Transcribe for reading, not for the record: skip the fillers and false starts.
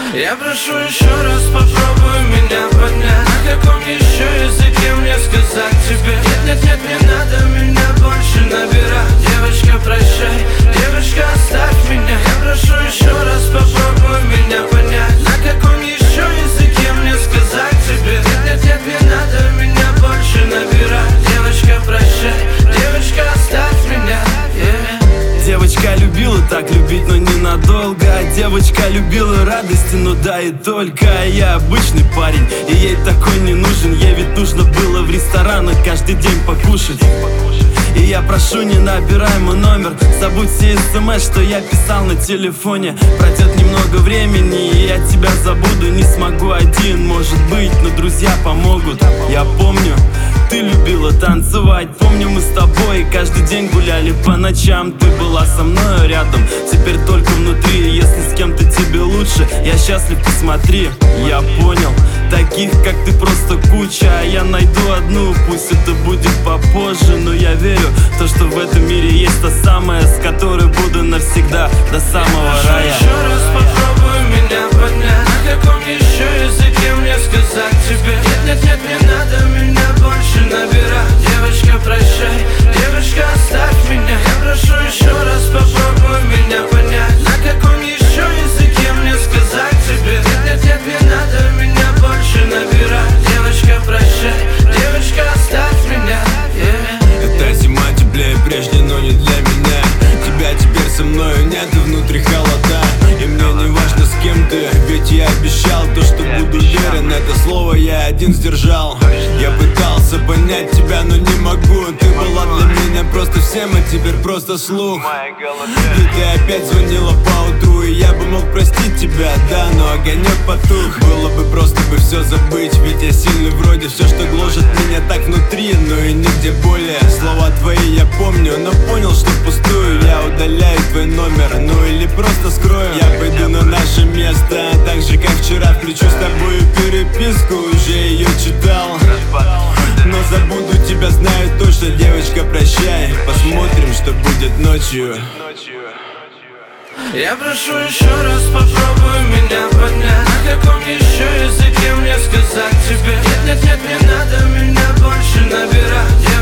Я прошу еще раз, попробуй меня понять. На каком еще языке мне сказать тебе? Нет, нет, нет, не надо меня больше набирать. Девочка, прощай, девочка, оставь меня. Я прошу еще раз, попробуй меня понять. На каком еще языке мне сказать тебе? Нет, нет, нет, не надо меня больше набирать. Девочка, прощай, девочка, оставь меня, yeah. Девочка любила так любить, но ненадолго. Девочка любила радости, но да и только. Я обычный парень, и ей такой не нужен. Ей ведь нужно было в ресторанах каждый день покушать. И я прошу, не набирай мой номер. Забудь все смс, что я писал на телефоне. Пройдет немного времени, и я тебя забуду. Не смогу один, может быть, но друзья помогут. Я помню, ты любила танцевать. Помню, мы с тобой каждый день гуляли по ночам. Ты была со мной рядом, теперь только внутри. Если с кем-то тебе лучше, я счастлив, посмотри. Я понял, таких как ты просто куча. А я найду одну, пусть это будет попозже. Но я верю, то, что в этом мире есть та самая, с которой буду навсегда, до самого рая. Еще раз попробуй меня понять. На каком еще языке мне сказать тебе? Нет, нет, нет, не надо меня больше набирать. Девочка, прощай, девочка, оставь меня. Я прошу еще раз, попробуй меня понять. На каком еще языке мне сказать тебе? Нет, нет, нет, не надо меня больше набирать. Девочка, прощай, девочка, оставь меня, yeah. Эта зима теплее прежде, но не для меня. Тебя теперь со мною нет, и внутри холода. И мне не важно, с кем ты, ведь я обещал то, что буду верен. Это слово я один сдержал. Я пытался понять тебя, но не могу. Ты была для меня просто всем, а теперь просто слух. И ты опять звонила поутру, и я бы мог простить тебя, да, но огонек потух. Было бы просто бы все забыть, ведь я сильный вроде. Все, что гложет меня так внутри, но и нигде более. Слова твои я помню, но понял, что впустую. Я удаляю твой номер, ну или просто скрою. Я пойду на наше место, так же как вчера. Включу с тобой переписку, уже ее читал. Но забуду тебя, знаю точно, девочка, прощай. Посмотрим, что будет ночью. Я прошу еще раз, попробуй меня понять. На каком еще языке мне сказать тебе? Нет, нет, нет, не надо меня больше набирать.